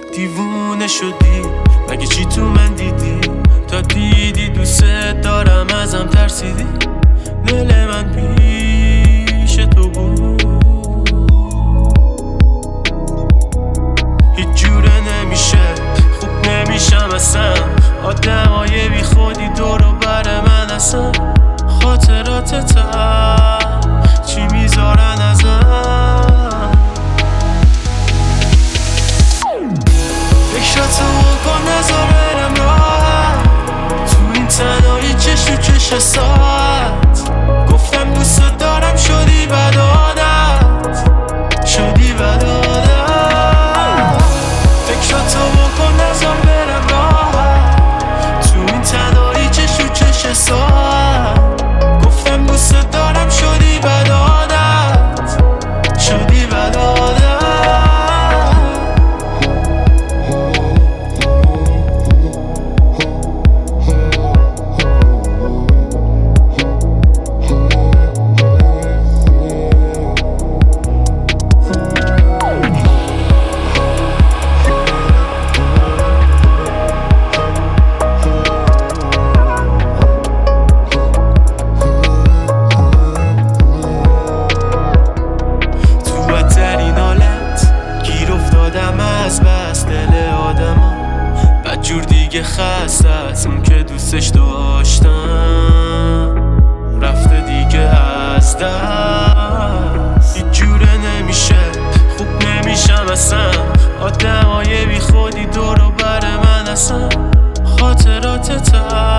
دیوونه شدی مگه چی تو من دیدی؟ تا دیدی دوست دارم ازم ترسیدی. دل من پیش تو بود، هیچ جوره نمیشه، خوب نمیشم اصلا. آدمای بی خودی دور و بر من اصلا. خاطراتتم چی میذارن ازم؟ فکراتو بکن نذار برم راحت، تو این تنهایی چش تو چش ساعت. گفتم دوست دارم شدی بد عادت، شدی بد عادت. فکراتو بکن نذار برم راحت، تو این تنهایی چش تو چش ساعت. گفتم دوست دارم شدی بد عادت، شدی بد عادت. از بس دل آدم بد جور دیگه خسته از اون که دوستش داشتم، رفته دیگه از دست. هیچ جوره نمیشه، خوب نمیشم اصلا. آدمای بی خودی دور و بر من اصلا. خاطراتتم